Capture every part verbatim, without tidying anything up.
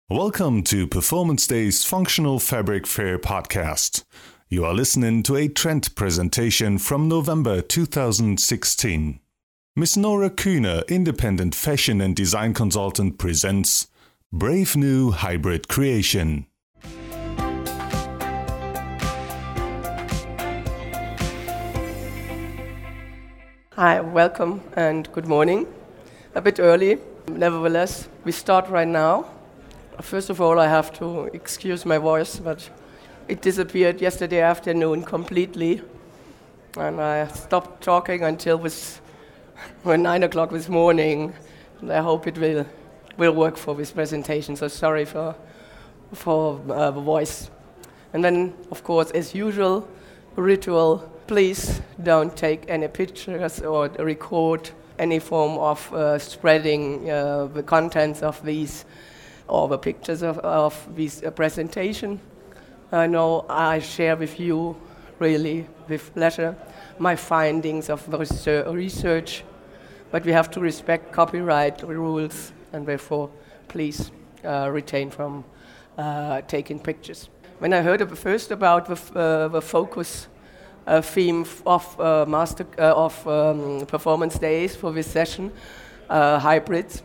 Welcome to Performance Day's Functional Fabric Fair podcast. You are listening to a trend presentation from November two thousand sixteen. Miss Nora Kühner, independent fashion and design consultant, presents Brave New Hybrid Creation. Hi, welcome and good morning. A bit early, nevertheless, we start right now. First of all, I have to excuse my voice, but it disappeared yesterday afternoon completely, and I stopped talking until was when nine o'clock this morning. And I hope it will will work for this presentation. So sorry for for uh, the voice. And then, of course, as usual, ritual. Please don't take any pictures or record any form of uh, spreading uh, the contents of these or the pictures of, of this uh, presentation. I know I share with you, really, with pleasure, my findings of the research, but we have to respect copyright rules, and therefore, please uh, retain from uh, taking pictures. When I heard first about the, f- uh, the focus uh, theme of uh, master uh, of um, performance days for this session, uh, hybrids,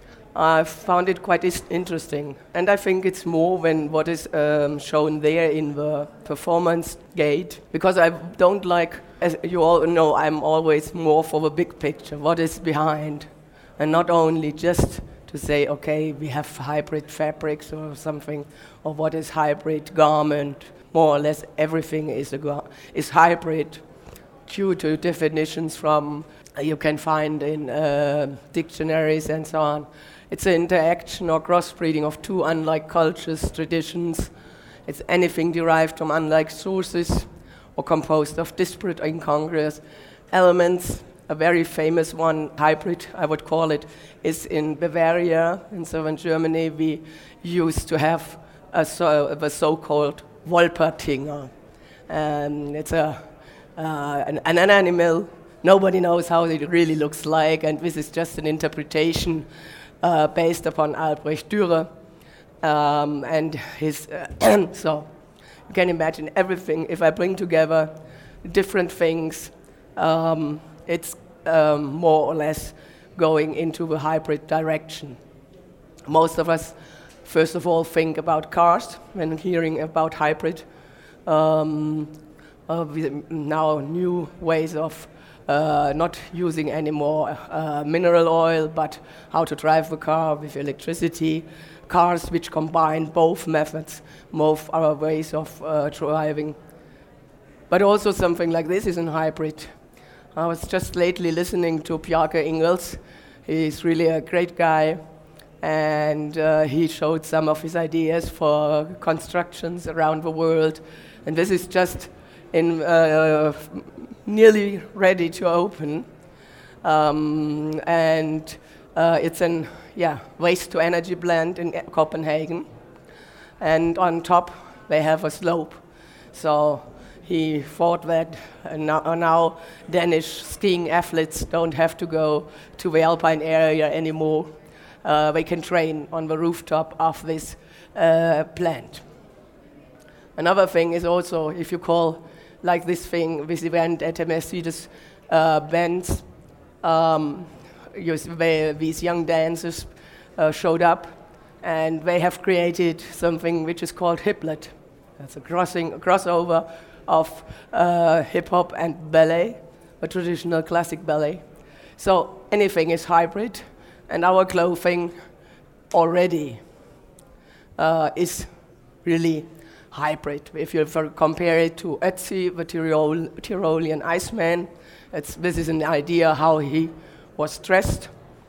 I found it quite is- interesting, and I think it's more than what is um, shown there in the performance gate, because I don't like, as you all know, I'm always more for the big picture, what is behind, and not only just to say, okay, we have hybrid fabrics or something, or what is hybrid garment. More or less everything is a gar- is hybrid due to definitions from uh, you can find in uh, dictionaries and so on. It's an interaction or crossbreeding of two unlike cultures, traditions. It's anything derived from unlike sources or composed of disparate incongruous elements. A very famous one, hybrid, I would call it, is in Bavaria, in southern Germany. We used to have a so, the so-called Wolpertinger. Um, it's a uh, an, an animal. Nobody knows how it really looks like, and this is just an interpretation uh, based upon Albrecht Dürer. Um, and his, uh, so you can imagine everything. If I bring together different things, um, it's um, more or less going into the hybrid direction. Most of us, first of all, think about cars when hearing about hybrid. Um, uh, with now new ways of uh, not using any more uh, mineral oil, but how to drive the car with electricity. Cars which combine both methods, both our ways of uh, driving. But also something like this is a hybrid. I was just lately listening to Bjarke Ingels. He's really a great guy, and uh, he showed some of his ideas for constructions around the world. And this is just in uh, nearly ready to open. Um, and uh, it's an yeah waste to energy plant in Copenhagen. And on top they have a slope. So he thought that uh, now, uh, now Danish skiing athletes don't have to go to the alpine area anymore. Uh, they can train on the rooftop of this uh, plant. Another thing is also, if you call like this thing, this event at Mercedes uh, Benz, um, you, they, these young dancers uh, showed up, and they have created something which is called Hiplet. That's a crossing, a crossover of uh, hip-hop and ballet, a traditional classic ballet. So anything is hybrid, and our clothing already uh, is really hybrid. If you compare it to Ötzi, the Tyrol, Tyrolean Iceman, it's, this is an idea how he was dressed.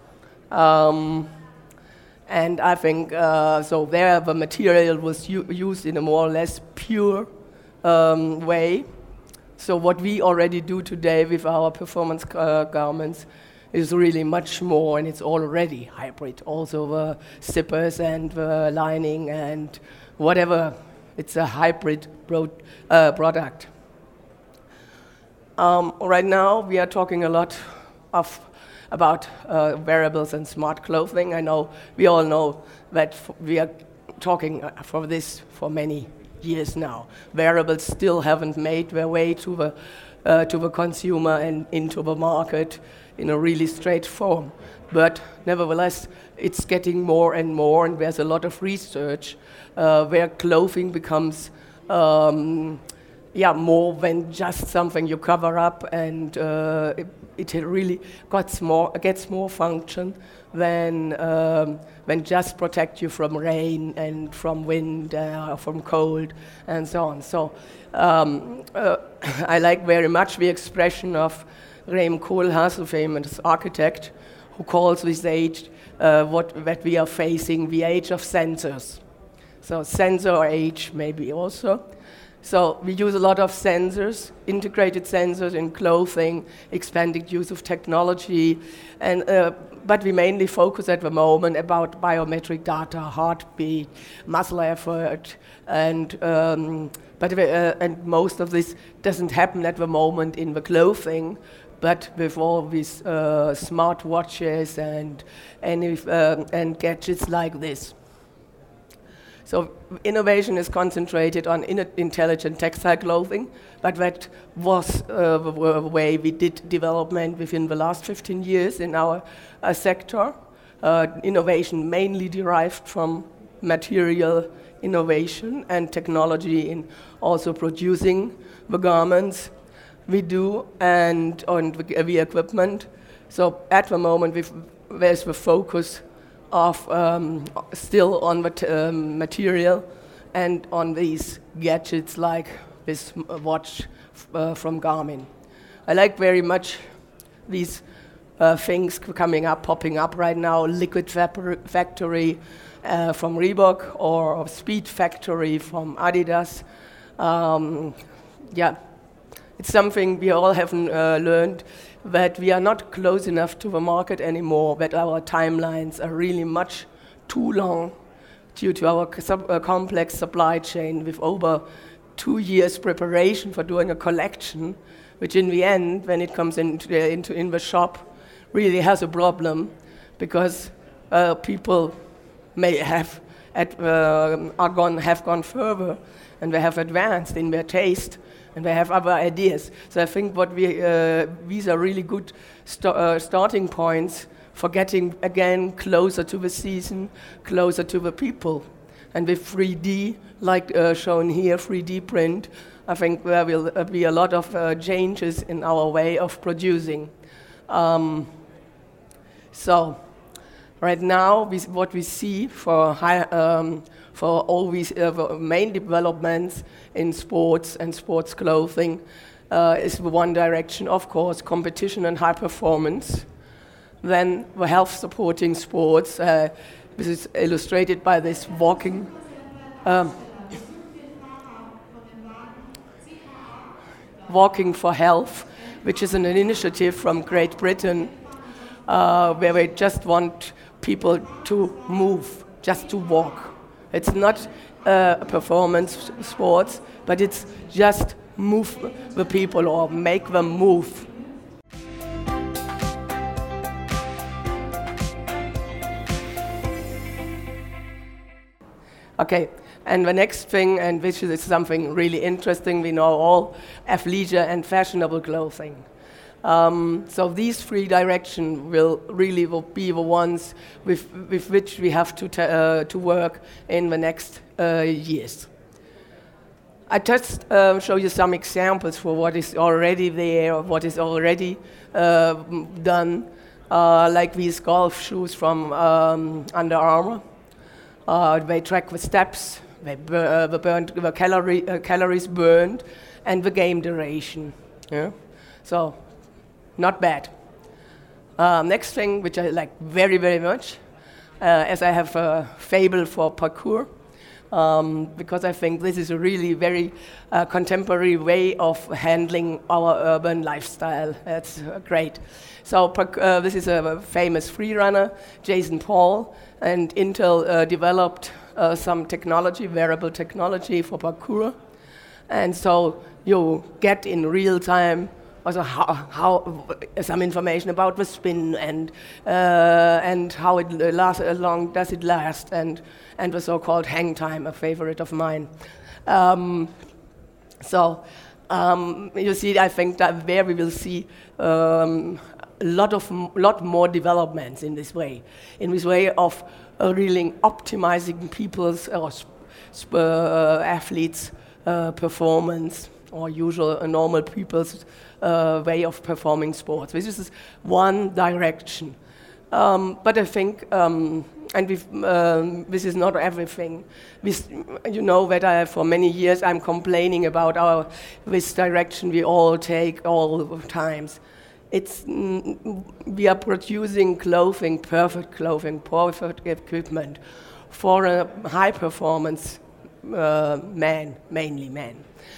Um, and I think, uh, so there the material was u- used in a more or less pure um, way. So what we already do today with our performance uh, garments is really much more, and it's already hybrid. Also the zippers and the lining and whatever. It's a hybrid pro- uh, product. Um, right now, we are talking a lot of about uh, wearables and smart clothing. I know we all know that f- we are talking for this for many years now. Wearables still haven't made their way to the uh, to the consumer and into the market in a really straight form. But nevertheless, it's getting more and more, and there's a lot of research uh, where clothing becomes um, yeah, more than just something you cover up, and uh, it, it really gets more gets more function than um, than just protect you from rain and from wind, uh, from cold, and so on. So um, uh, I like very much the expression of Rem Koolhaas, a famous architect, who calls this age uh, what that we are facing, the age of sensors. So sensor age maybe also. So we use a lot of sensors, integrated sensors in clothing, expanded use of technology, and uh, but we mainly focus at the moment about biometric data, heartbeat, muscle effort, and um, but uh, and most of this doesn't happen at the moment in the clothing, but with all these uh, smart watches and and, if, uh, and gadgets like this. So innovation is concentrated on in intelligent textile clothing, but that was uh, the way we did development within the last fifteen years in our uh, sector. Uh, innovation mainly derived from material innovation and technology in also producing the garments we do and on the, the equipment. So at the moment, we've, there's the focus of um, still on the t- um, material and on these gadgets like this watch f- uh, from Garmin. I like very much these uh, things coming up, popping up right now, Liquid Vapor Factory uh, from Reebok or Speed Factory from Adidas. Um, yeah, it's something we all have uh, learned, that we are not close enough to the market anymore, that our timelines are really much too long due to our sub, uh, complex supply chain with over two years preparation for doing a collection, which in the end, when it comes into the, into in the shop, really has a problem because uh, people may have at, uh, are gone have gone further and they have advanced in their taste and they have other ideas. So I think what we uh, these are really good st- uh, starting points for getting again closer to the season, closer to the people. And with three D, like uh, shown here, three D print, I think there will uh, be a lot of uh, changes in our way of producing. Um, so right now, we, what we see for high, um, for all these uh, main developments in sports and sports clothing uh, is the one direction, of course, competition and high performance. Then the health supporting sports. Uh, this is illustrated by this walking. Um, Walking for Health, which is an initiative from Great Britain, uh, where we just want people to move, just to walk. It's not uh, a performance sports, but it's just move the people or make them move. Okay, and the next thing, and which is something really interesting, we know all, athleisure and fashionable clothing. Um, so these three directions will really will be the ones with, with which we have to ta- uh, to work in the next uh, years. I just uh, show you some examples for what is already there, or what is already uh, done, uh, like these golf shoes from um, Under Armour. Uh, they track the steps, they bur- uh, the, burned, the calorie, uh, calories burned, and the game duration. Yeah? So, not bad. Uh, next thing, which I like very, very much, uh, as I have a fable for parkour, um, because I think this is a really very uh, contemporary way of handling our urban lifestyle. That's uh, great. So park- uh, this is a famous free runner, Jason Paul, and Intel uh, developed uh, some technology, wearable technology for parkour. And so you get in real time also how, how some information about the spin and uh, and how it lasts, how long does it last, and and the so-called hang time, a favorite of mine. Um, so um, you see, I think that there we will see um, a lot of m- lot more developments in this way, in this way of uh, really optimizing people's uh, sp- sp- uh, athletes' uh, performance, or usual uh, normal people's uh, way of performing sports. This is one direction. Um, but I think, um, and we've, um, this is not everything. This, you know that I, for many years I'm complaining about our this direction we all take all the times. It's mm, we are producing clothing, perfect clothing, perfect equipment for a high performance uh, man, mainly men.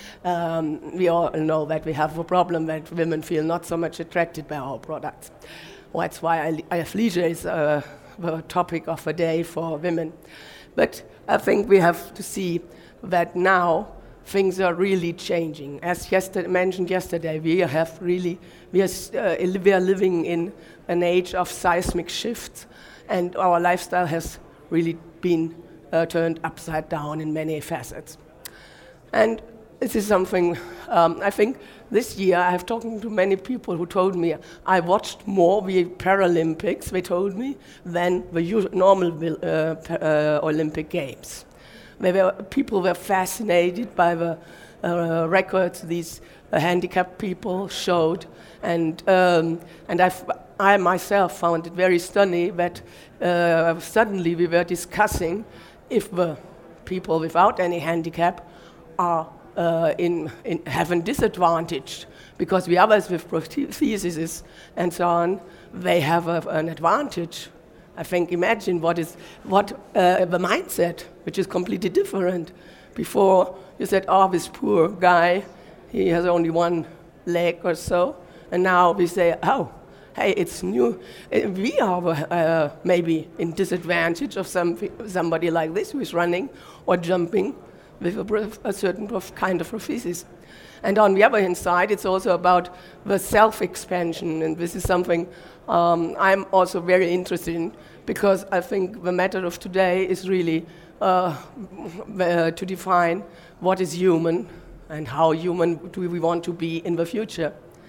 Um, we all know that we have a problem that women feel not so much attracted by our products. Well, that's why athleisure is uh, the topic of the day for women. But I think we have to see that now things are really changing. As yesterday, mentioned yesterday, we have really we are, uh, we are living in an age of seismic shifts, and our lifestyle has really been uh, turned upside down in many facets. And this is something, um, I think this year I have talked to many people who told me I watched more the Paralympics, they told me, than the usual, normal uh, uh, Olympic Games. They were, people were fascinated by the uh, records these uh, handicapped people showed, and um, and I've, I myself found it very stunning that uh, suddenly we were discussing if the people without any handicap are Uh, in, in having disadvantaged, because the others with prostheses and so on, they have a, an advantage. I think imagine what is what uh, the mindset, which is completely different. Before you said, "Oh, this poor guy, he has only one leg or so," and now we say, "Oh, hey, it's new. We are uh, maybe in disadvantage of some somebody like this who is running or jumping with a, a certain kind of prosthesis." And on the other hand side, it's also about the self-expansion, and this is something um, I'm also very interested in, because I think the matter of today is really uh, uh, to define what is human and how human do we want to be in the future.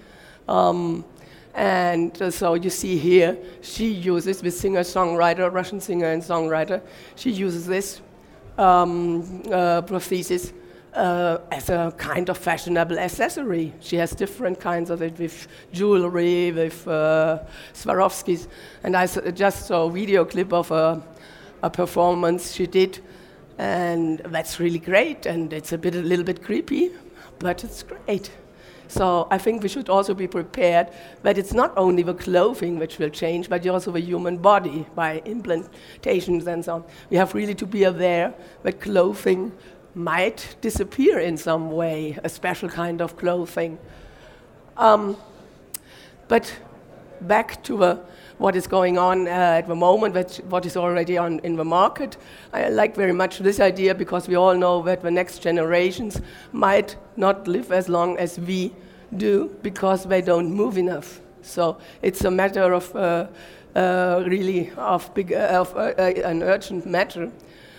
Um, and uh, so you see here, she uses, this singer-songwriter, Russian singer and songwriter, she uses this Um, uh, prosthesis uh, as a kind of fashionable accessory. She has different kinds of it with jewelry, with uh, Swarovskis. And I s- just saw a video clip of a, a performance she did, and that's really great. And it's a bit, a little bit creepy, but it's great. So I think we should also be prepared that it's not only the clothing which will change, but also the human body by implantations and so on. We have really to be aware that clothing might disappear in some way, a special kind of clothing. Um, but back to the, what is going on uh, at the moment, that what is already on in the market. I like very much this idea, because we all know that the next generations might not live as long as we do, because they don't move enough. So it's a matter of uh, uh, really of, big, uh, of uh, uh, an urgent matter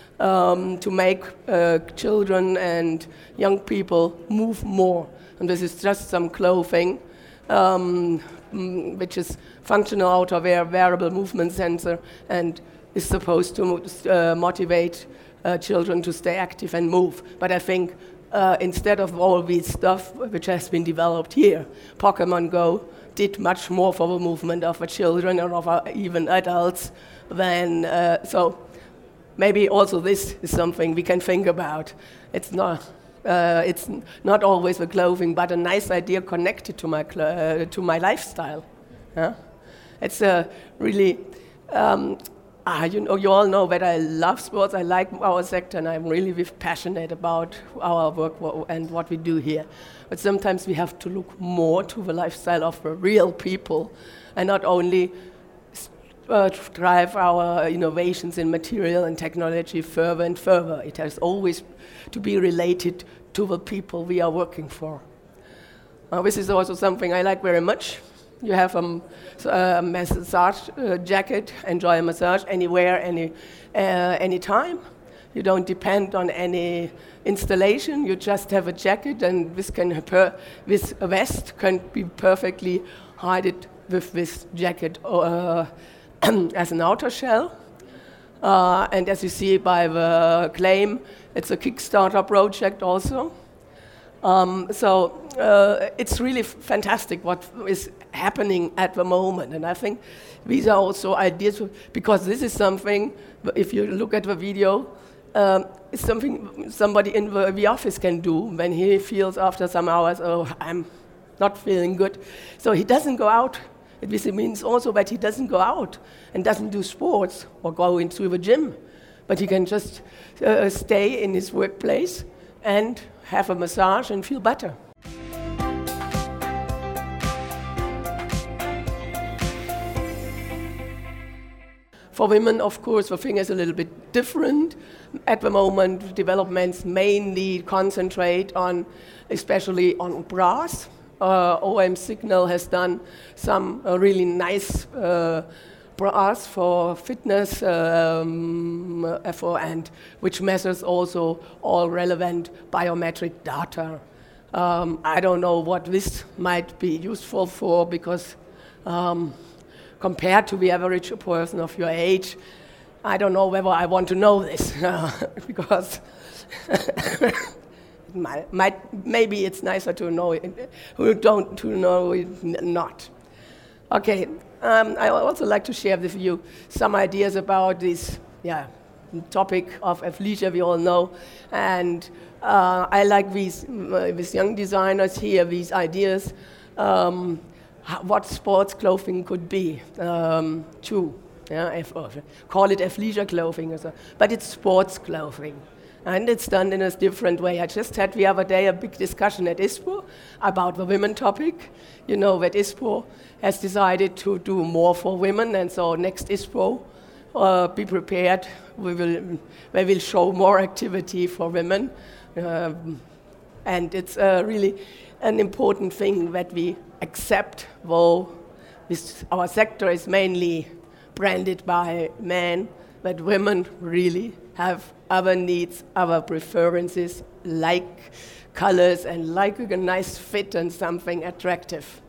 um, to make uh, children and young people move more. And this is just some clothing Um, which is functional outerwear, wearable movement sensor, and is supposed to uh, motivate uh, children to stay active and move. But I think uh, instead of all this stuff which has been developed here, Pokemon Go did much more for the movement of the children and of uh, even adults than, uh, so maybe also this is something we can think about. It's not Uh, it's n- not always the clothing, but a nice idea connected to my cl- uh, to my lifestyle. Yeah? It's a really, um, ah, you know, you all know that I love sports. I like our sector, and I'm really with passionate about our work w- and what we do here. But sometimes we have to look more to the lifestyle of the real people, and not only Uh, to drive our innovations in material and technology further and further. It has always to be related to the people we are working for. Uh, this is also something I like very much. You have um, a massage uh, jacket, enjoy a massage anywhere, any uh, any time. You don't depend on any installation. You just have a jacket, and this can per- this vest can be perfectly hided with this jacket uh, as an outer shell. Uh, and as you see by the claim, it's a Kickstarter project also. Um, so uh, it's really f- fantastic what is happening at the moment, and I think these are also ideas for, because this is something. If you look at the video, um, it's something somebody in the, the office can do when he feels after some hours, oh, I'm not feeling good. So he doesn't go out. This means also that he doesn't go out and doesn't do sports or go into the gym, but he can just uh, stay in his workplace and have a massage and feel better. For women, of course, the thing is a little bit different. At the moment, developments mainly concentrate on, especially on bras. Uh, O M Signal has done some uh, really nice uh, bras for fitness um, uh, for, and which measures also all relevant biometric data. Um, I don't know what this might be useful for, because um, compared to the average person of your age, I don't know whether I want to know this, because might, might, maybe it's nicer to know it, who don't to know it n- not. Okay, um, I also like to share with you some ideas about this yeah, topic of athleisure we all know, and uh, I like these, uh, these young designers here, these ideas, um, what sports clothing could be, um, too. Yeah, if, oh, call it athleisure clothing, or so. But it's sports clothing. And it's done in a different way. I just had the other day a big discussion at ISPO about the women topic. You know that ISPO has decided to do more for women, and so next ISPO, uh, be prepared. We will, we will show more activity for women. Um, and it's uh, really an important thing that we accept, though this, our sector is mainly branded by men, that women really have other needs, other preferences, like colors and like a nice fit and something attractive.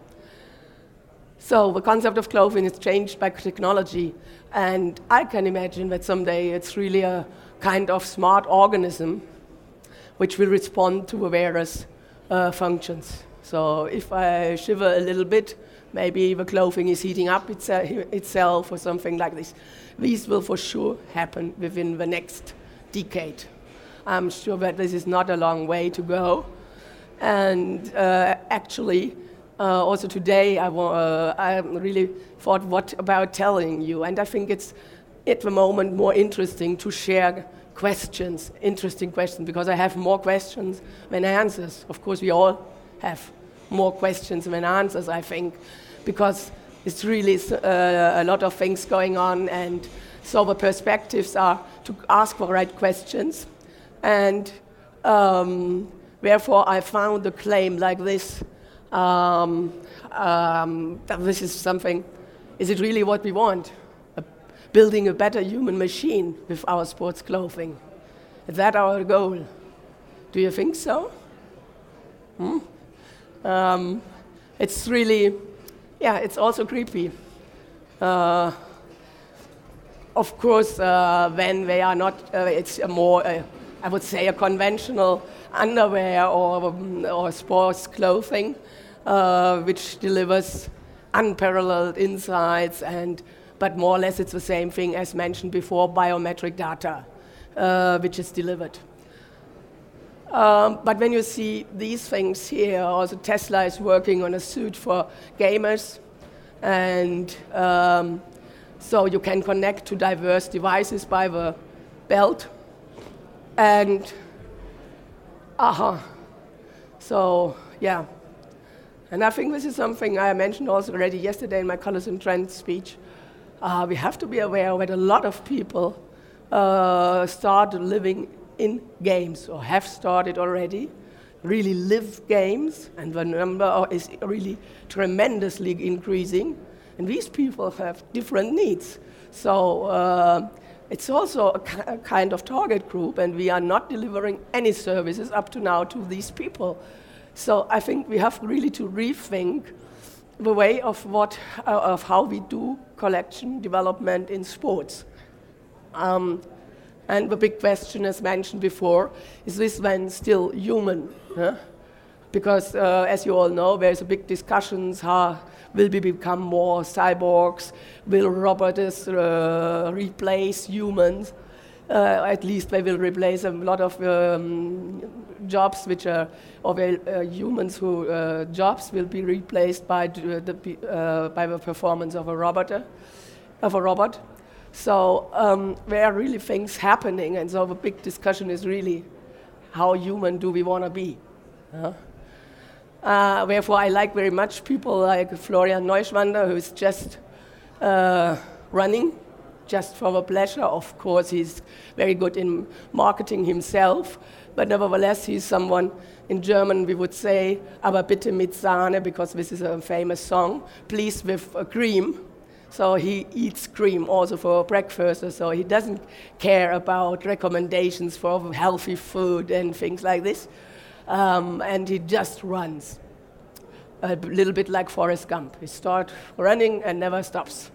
So the concept of clothing is changed by technology, and I can imagine that someday it's really a kind of smart organism which will respond to the various uh, functions. So if I shiver a little bit, maybe the clothing is heating up itse- itself or something like this. These will for sure happen within the next decade. I'm sure that this is not a long way to go. And uh, actually, uh, also today, I, wa- uh, I really thought, what about telling you? And I think it's, at the moment, more interesting to share questions, interesting questions, because I have more questions than answers. Of course, we all have more questions than answers, I think, because it's really uh, a lot of things going on, and so the perspectives are to ask the right questions. And um, therefore, I found a claim like this. Um, um, that this is something, is it really what we want? A, building a better human machine with our sports clothing. Is that our goal? Do you think so? Hmm? Um, it's really, yeah, it's also creepy. Uh, Of course, uh, when they are not, uh, it's a more, uh, I would say, a conventional underwear or, um, or sports clothing, uh, which delivers unparalleled insights, and but more or less it's the same thing as mentioned before, biometric data, uh, which is delivered. Um, but when you see these things here, also Tesla is working on a suit for gamers, and um, so you can connect to diverse devices by the belt. And, aha. Uh-huh. So, yeah. And I think this is something I mentioned also already yesterday in my Colors and Trends speech. Uh, we have to be aware that a lot of people uh, start living in games, or have started already, really live games, and the number is really tremendously increasing. And these people have different needs. So uh, it's also a, ki- a kind of target group, and we are not delivering any services up to now to these people. So I think we have really to rethink the way of what uh, of how we do collection development in sports. Um, and the big question, as mentioned before, is this then still human? Huh? Because, uh, as you all know, there's a big discussions how will we become more cyborgs? Will robots uh, replace humans? Uh, at least they will replace a lot of um, jobs which are, or will, uh, humans who uh, jobs will be replaced by the, the uh, by the performance of a robot, of a robot. So um, there are really things happening, and so the big discussion is really how human do we want to be? Huh? Uh, therefore, I like very much people like Florian Neuschwander, who's just uh, running just for the pleasure. Of course, he's very good in marketing himself, but nevertheless, he's someone, in German we would say, aber bitte mit Sahne, because this is a famous song, please with a cream. So he eats cream also for breakfast, so he doesn't care about recommendations for healthy food and things like this. Um, and he just runs, a little bit like Forrest Gump. He starts running and never stops.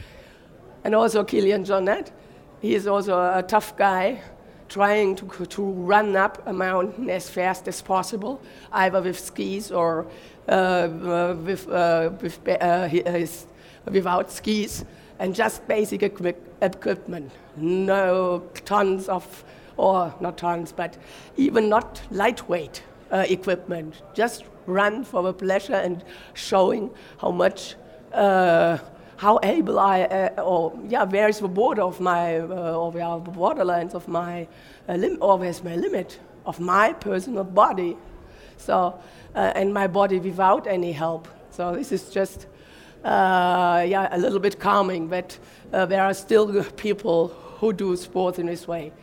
And also Kilian Jornet, he is also a tough guy, trying to, to run up a mountain as fast as possible, either with skis or uh, uh, with, uh, with uh, his, without skis, and just basic equi- equipment. No tons of, or not tons, but even not lightweight uh, equipment. Just run for the pleasure and showing how much, uh, how able I, uh, or yeah, where is the border of my, uh, or where are the borderlines of my, uh, lim- or where's my limit of my personal body. So, uh, and my body without any help. So this is just, uh, yeah, a little bit calming, but uh, there are still people who do sports in this way.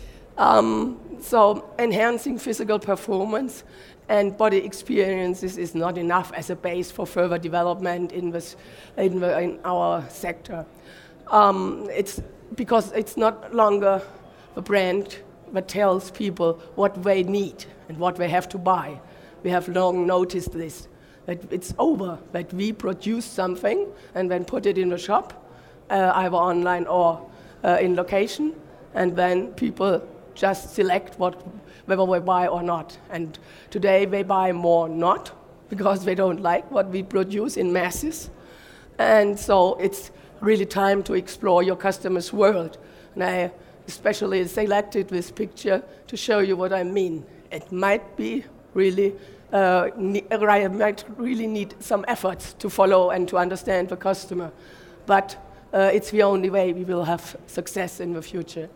Um, so enhancing physical performance and body experiences is not enough as a base for further development in, this, in, the, in our sector. Um, it's because it's not longer the brand that tells people what they need and what they have to buy. We have long noticed this, that it's over, that we produce something and then put it in the shop, uh, either online or uh, in location, and then people just select what whether they buy or not. And today they buy more not, because they don't like what we produce in masses. And so it's really time to explore your customer's world. And I especially selected this picture to show you what I mean. It might be really, uh, ne- I might really need some efforts to follow and to understand the customer. But uh, it's the only way we will have success in the future.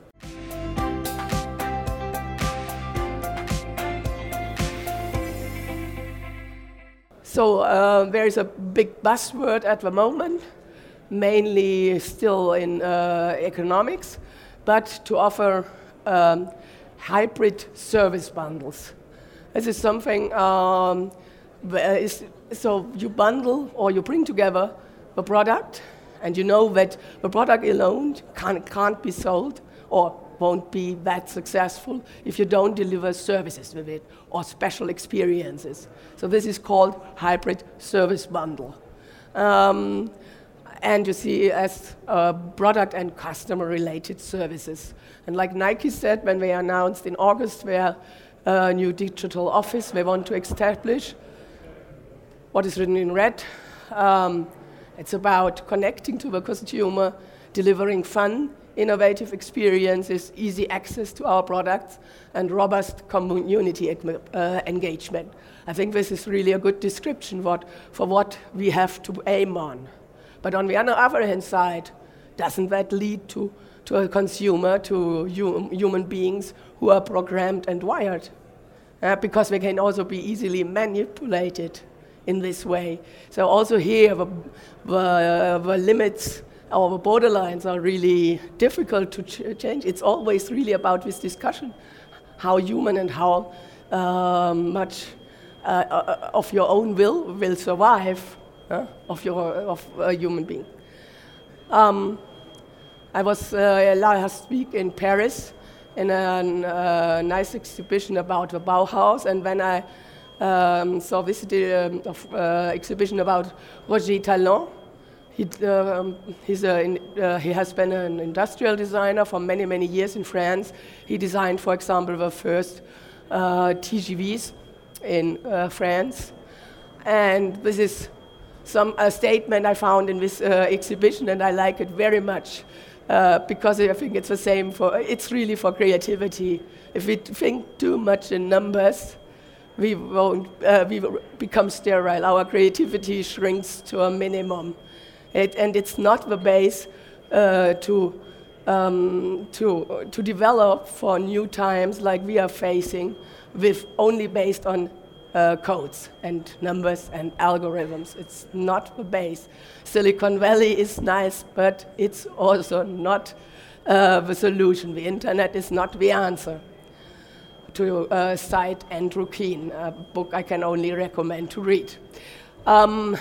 So uh, there is a big buzzword at the moment, mainly still in uh, economics, but to offer um, hybrid service bundles. This is something, um, is, so you bundle or you bring together the product, and you know that the product alone can't, can't be sold or won't be that successful if you don't deliver services with it or special experiences. So this is called hybrid service bundle. Um, and you see as uh, product and customer related services. And like Nike said when they announced in August their uh, new digital office they want to establish, what is written in red, um, it's about connecting to the consumer, delivering fun, innovative experiences, easy access to our products, and robust community uh, engagement. I think this is really a good description what, for what we have to aim on. But on the other hand side, doesn't that lead to, to a consumer, to hum, human beings who are programmed and wired? Uh, because they can also be easily manipulated in this way. So also here, the, the, uh, the limits our borderlines are really difficult to ch- change. It's always really about this discussion, how human and how um, much uh, uh, of your own will will survive uh, of your of a human being. Um, I was uh, last week in Paris in a uh, nice exhibition about the Bauhaus, and when I um, saw visited um, of, uh, exhibition about Roger Talon. He, um, he's a, uh, he has been an industrial designer for many, many years in France. He designed, for example, the first uh, T G Vs in uh, France. And this is some a statement I found in this uh, exhibition, and I like it very much uh, because I think it's the same for, it's really for creativity. If we think too much in numbers, we won't, uh, we will become sterile. Our creativity shrinks to a minimum. It, and it's not the base uh, to, um, to, to develop for new times like we are facing, with only based on uh, codes and numbers and algorithms. It's not the base. Silicon Valley is nice, but it's also not uh, the solution. The internet is not the answer. To uh, cite Andrew Keen, a book I can only recommend to read. Um,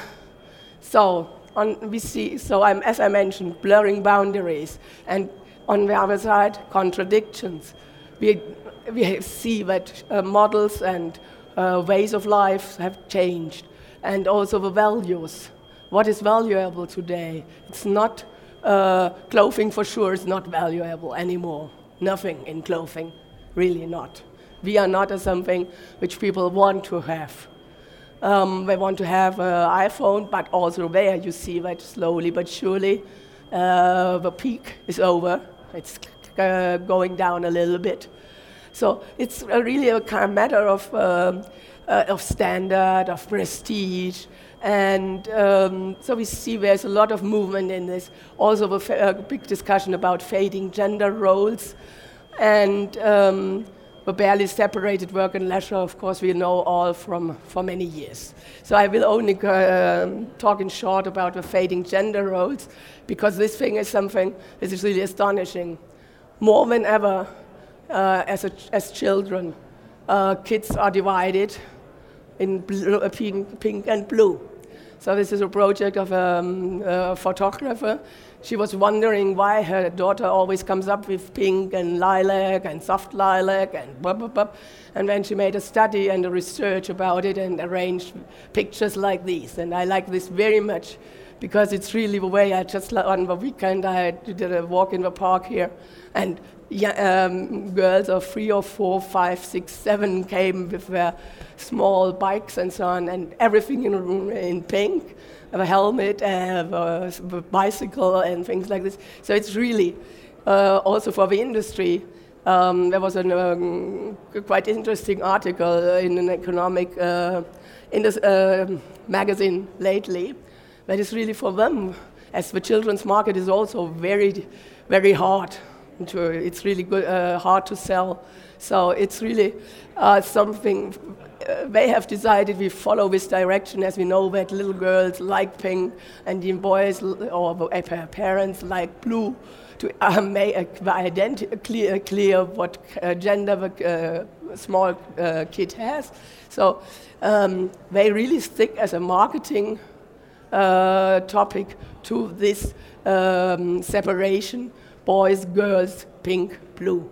so. On, we see, so I'm, as I mentioned, blurring boundaries, and on the other side, contradictions. We, we see that uh, models and uh, ways of life have changed, and also the values. What is valuable today? It's not, uh, clothing for sure is not valuable anymore. Nothing in clothing, really not. We are not a something which people want to have. Um, they want to have an iPhone, but also there you see that slowly but surely uh, the peak is over. It's uh, going down a little bit. So it's a really a kind of matter of, um, uh, of standard, of prestige. And um, so we see there's a lot of movement in this. Also a fa- uh, big discussion about fading gender roles. And um, the barely separated work and leisure, of course, we know all from for many years. So I will only uh, talk in short about the fading gender roles, because this thing is something that is really astonishing. More than ever, uh, as, a, as children, uh, kids are divided in blue, uh, pink, pink and blue. So this is a project of um, a photographer. She was wondering why her daughter always comes up with pink and lilac and soft lilac and blah, blah, blah. And then she made a study and a research about it and arranged pictures like these. And I like this very much because it's really the way I just, on the weekend, I did a walk in the park here. And yeah, um, girls of three or four, five, six, seven came with their small bikes and so on, and everything in, in pink. A helmet, uh, a bicycle, and things like this. So it's really uh, also for the industry. Um, there was a um, quite interesting article in an economic uh, in this uh, magazine lately that is really for them, as the children's market is also very, very hard. To, it's really good, uh, hard to sell. So it's really uh, something. Uh, they have decided we follow this direction, as we know that little girls like pink and the boys or the parents like blue, to uh, make uh, identi- clear, clear what uh, gender the uh, small uh, kid has. So um, they really stick as a marketing uh, topic to this um, separation, boys, girls, pink, blue.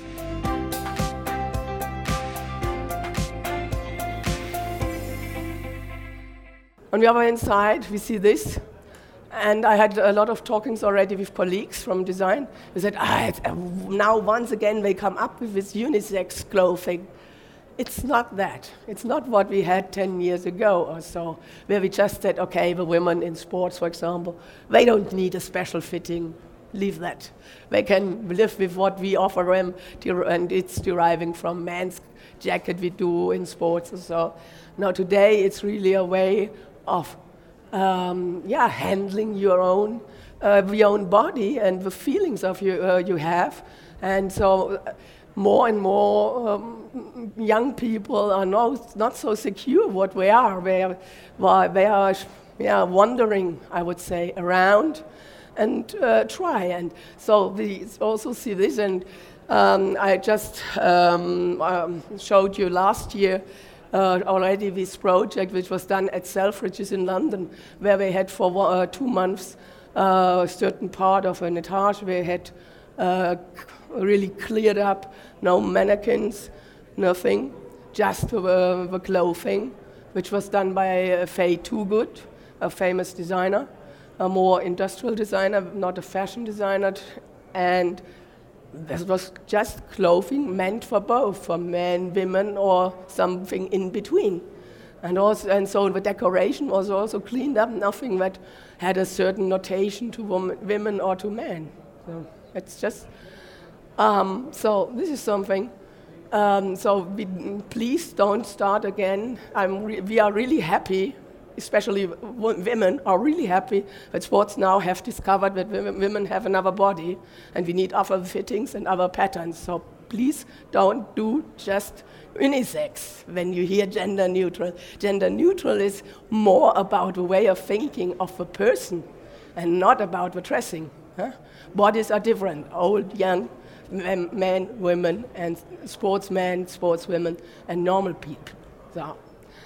On the other hand side, we see this, and I had a lot of talkings already with colleagues from design. They said, ah, it's, uh, now once again they come up with this unisex clothing. It's not that. It's not what we had ten years ago or so, where we just said, okay, the women in sports, for example, they don't need a special fitting. Leave that. They can live with what we offer them, and it's deriving from men's jacket we do in sports and so. Now today it's really a way of um, yeah, handling your own, uh, your own body and the feelings of you uh, you have, and so uh, more and more um, young people are not not so secure what they are. They are, well, they are yeah, wandering, I would say, around and uh, try, and so we also see this, and Um, I just um, um, showed you last year uh, already this project, which was done at Selfridges in London, where we had for uh, two months uh, a certain part of an etage we had uh, really cleared up, no mannequins, nothing, just uh, the clothing, which was done by uh, Faye Toogood, a famous designer, a more industrial designer, not a fashion designer, and this was just clothing meant for both, for men, women, or something in between. And also, and so the decoration was also cleaned up, nothing that had a certain notation to woman, women or to men. So it's just, um, so this is something. Um, so we, please don't start again. I'm re- we are really happy, especially w- women are really happy that sports now have discovered that women, women have another body and we need other fittings and other patterns. So please don't do just unisex when you hear gender neutral. Gender neutral is more about the way of thinking of the person and not about the dressing. Huh? Bodies are different, old, young, men, women, and sportsmen, sportswomen, and normal people. So,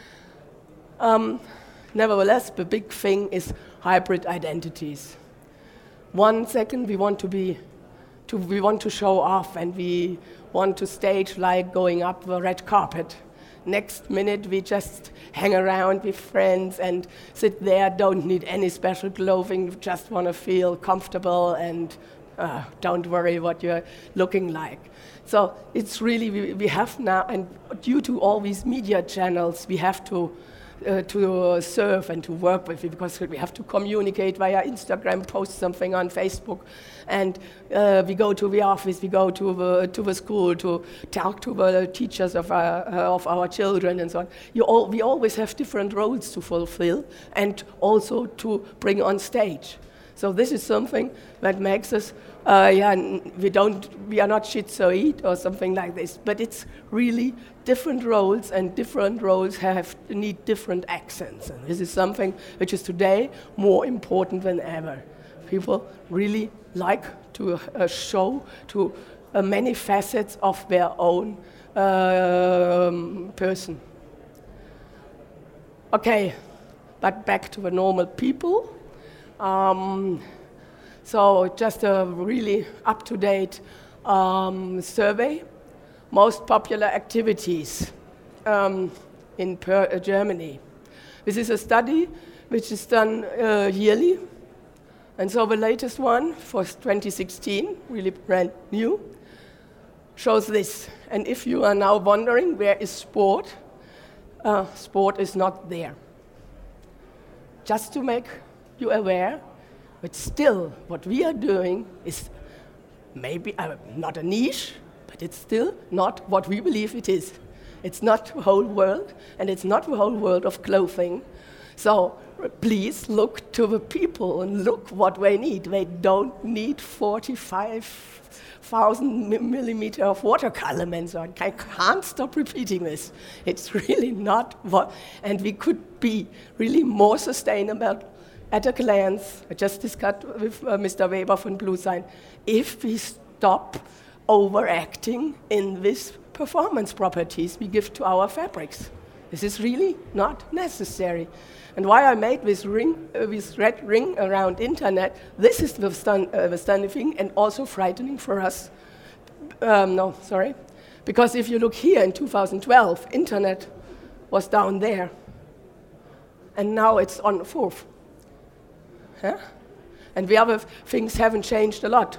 um, nevertheless, the big thing is hybrid identities. One second we want to be, to, we want to show off, and we want to stage like going up the red carpet. Next minute we just hang around with friends and sit there, don't need any special clothing, just want to feel comfortable and uh, don't worry what you're looking like. So it's really, we, we have now, and due to all these media channels, we have to Uh, to uh, serve and to work with it, because we have to communicate via Instagram, post something on Facebook, and uh, we go to the office, we go to the, to the school to talk to the teachers of our, uh, of our children and so on. You all, we always have different roles to fulfill and also to bring on stage. So this is something that makes us, uh, yeah, we don't, we are not schizoid or something like this, but it's really different roles, and different roles have need different accents. And this is something which is today more important than ever. People really like to uh, show to uh, many facets of their own um, person. Okay, but back to the normal people. Um, so just a really up-to-date um, survey. Most popular activities um, in per, uh, Germany. This is a study which is done uh, yearly. And so the latest one for twenty sixteen, really brand new, shows this. And if you are now wondering where is sport, uh, sport is not there. Just to make you aware, but still what we are doing is maybe uh, not a niche, but it's still not what we believe it is. It's not the whole world, and it's not the whole world of clothing. So please look to the people and look what they need. They don't need forty-five thousand millimeter of watercolor and so on. I can't stop repeating this. It's really not what, and we could be really more sustainable at a glance. I just discussed with uh, Mister Weber von Bluesign, if we stop overacting in these performance properties we give to our fabrics. This is really not necessary. And why I made this ring, uh, this red ring around internet, this is the, stun, uh, the stunning thing and also frightening for us. Um, no, sorry. Because if you look here in two thousand twelve, internet was down there. And now it's on the fourth. Huh? And the other things haven't changed a lot.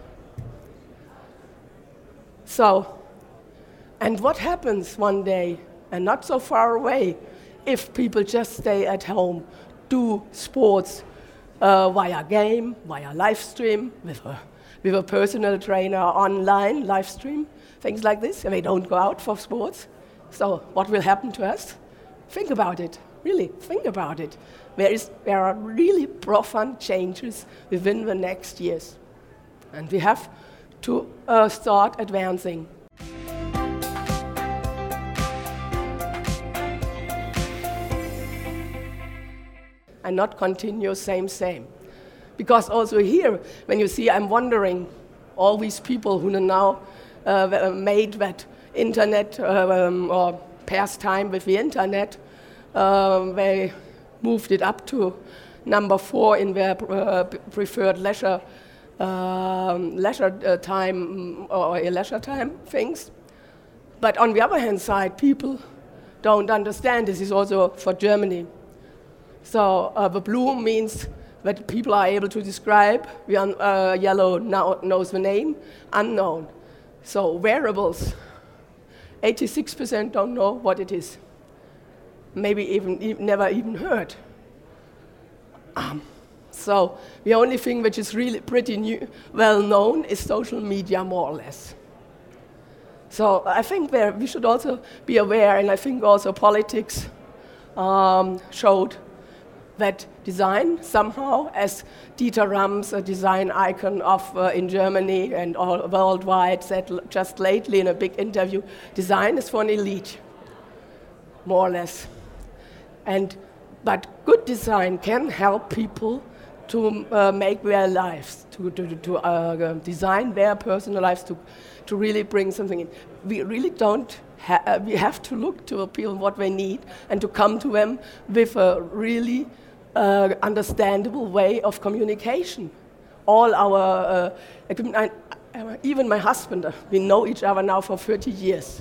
So, and what happens one day, and not so far away, if people just stay at home, do sports uh, via game, via live stream, with a, with a personal trainer online, live stream, things like this, and they don't go out for sports. So what will happen to us? Think about it, really, think about it. There, is, there are really profound changes within the next years. And we have to uh, start advancing. And not continue same, same. Because also here, when you see, I'm wondering, all these people who are now uh, made that internet uh, um, or pastime with the internet. Um, they moved it up to number four in their uh, preferred leisure um, leisure uh, time or leisure time things. But on the other hand side, people don't understand. This is also for Germany. So uh, the blue means that people are able to describe. The un- uh, yellow now knows the name, unknown. So wearables, eighty-six percent don't know what it is. Maybe even, even never even heard. Um, so the only thing which is really pretty new, well known is social media, more or less. So I think there we should also be aware, and I think also politics um, showed that design somehow, as Dieter Rams, a design icon of uh, in Germany and all worldwide, said l- just lately in a big interview, design is for an elite, more or less. And but good design can help people to uh, make their lives, to to, to uh, design their personal lives, to to really bring something in. We really don't. Ha- uh, we have to look to people what they need and to come to them with a really uh, understandable way of communication. All our uh, equipment, I, I, even my husband, uh, we know each other now for thirty years,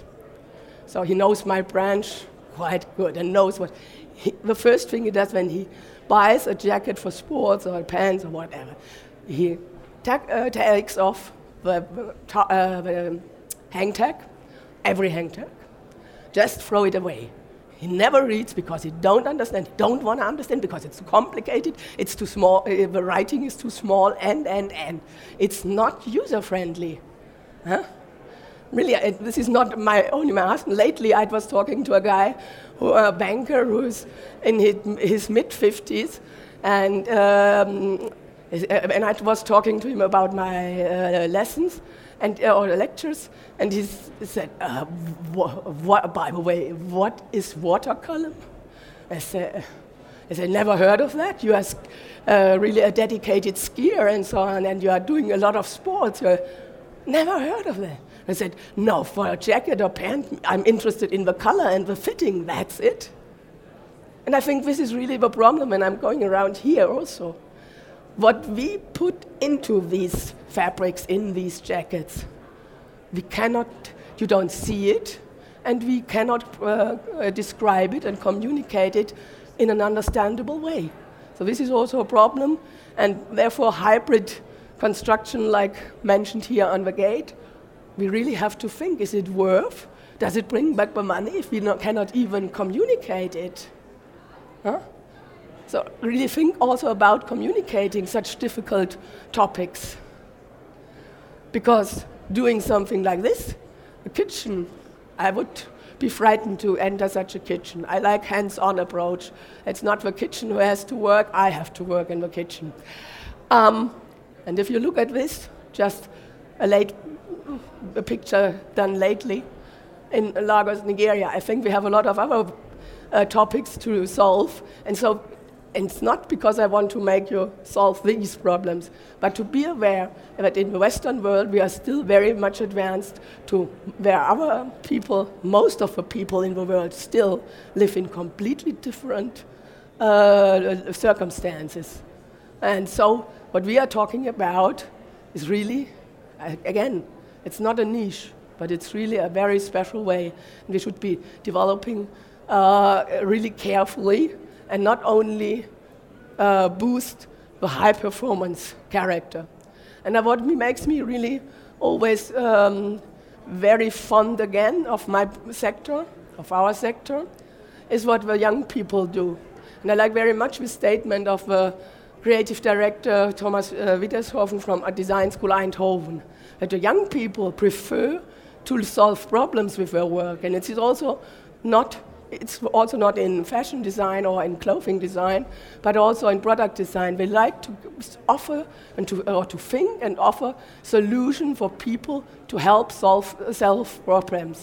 so he knows my branch quite good and knows what. He, the first thing he does when he buys a jacket for sports or pants or whatever, he ta- uh, takes off the, the, uh, the hang tag, every hang tag, just throw it away. He never reads because he don't understand, he don't want to understand because it's too complicated, it's too small, uh, the writing is too small, and, and, and. It's not user-friendly. Huh? Really, it, this is not my only my husband. Lately, I was talking to a guy, who, a banker who's in his, his mid-fifties, and um, and I was talking to him about my uh, lessons and uh, or lectures, and he said, uh, wh- what, by the way, what is watercolor? I said, I said, never heard of that. You are uh, really a dedicated skier and so on, and you are doing a lot of sports. Uh, never heard of that. I said, no, for a jacket or pant, I'm interested in the color and the fitting, that's it. And I think this is really the problem, and I'm going around here also. What we put into these fabrics, in these jackets, we cannot, you don't see it, and we cannot uh, uh, describe it and communicate it in an understandable way. So this is also a problem, and therefore hybrid construction, like mentioned here on the gate, we really have to think, is it worth? Does it bring back the money if we not, cannot even communicate it? Huh? So really think also about communicating such difficult topics. Because doing something like this, a kitchen, I would be frightened to enter such a kitchen. I like hands-on approach. It's not the kitchen who has to work, I have to work in the kitchen. Um, and if you look at this, just a late a picture done lately in Lagos, Nigeria. I think we have a lot of other uh, topics to solve, and so and it's not because I want to make you solve these problems, but to be aware that in the Western world we are still very much advanced to where our people, most of the people in the world still live in completely different uh, circumstances. And so what we are talking about is really, again, it's not a niche, but it's really a very special way. And we should be developing uh, really carefully and not only uh, boost the high-performance character. And what makes me really always um, very fond again of my sector, of our sector, is what the young people do. And I like very much the statement of the creative director Thomas uh, Wittershofen from a design school Eindhoven, that the young people prefer to solve problems with their work, and it's also not it's also not in fashion design or in clothing design, but also in product design. They like to offer and to or to think and offer solution for people to help solve solve problems.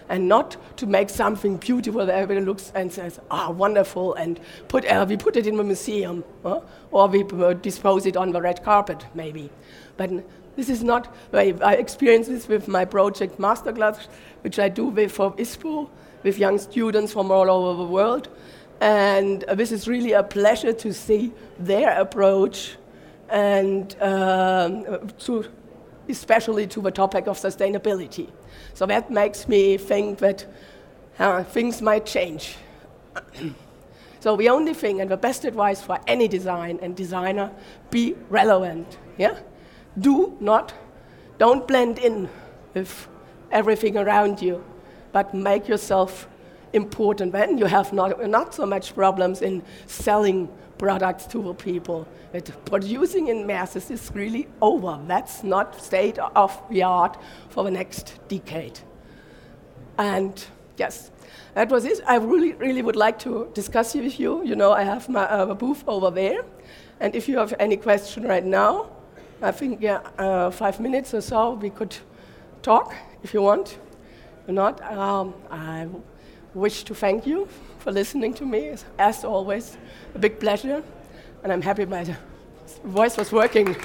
and not to make something beautiful that everybody looks and says, ah, wonderful, and put uh, we put it in a museum, huh? Or we uh, dispose it on the red carpet, maybe. But this is not, I, I experience this with my project Masterclass, which I do with for ISPO, with young students from all over the world. And uh, this is really a pleasure to see their approach, and um, to, especially to the topic of sustainability. So that makes me think that uh, things might change. So the only thing and the best advice for any design and designer, be relevant. Yeah? Do not, don't blend in with everything around you, but make yourself important. Then you have not, not so much problems in selling products to the people. But producing in masses is really over. That's not state of the art for the next decade. And yes, that was it. I really, really would like to discuss with you. You know, I have my uh, booth over there. And if you have any question right now, I think, yeah, uh, five minutes or so, we could talk if you want. If not, um, I wish to thank you for listening to me. As always, a big pleasure. And I'm happy my voice was working.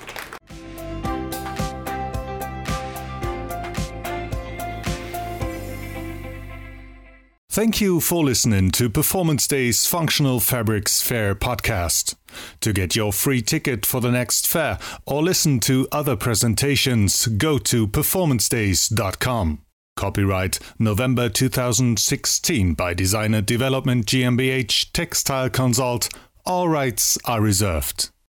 Thank you for listening to Performance Day's Functional Fabrics Fair podcast. To get your free ticket for the next fair or listen to other presentations, go to performance days dot com. Copyright November two thousand sixteen by Designer Development GmbH Textile Consult. All rights are reserved.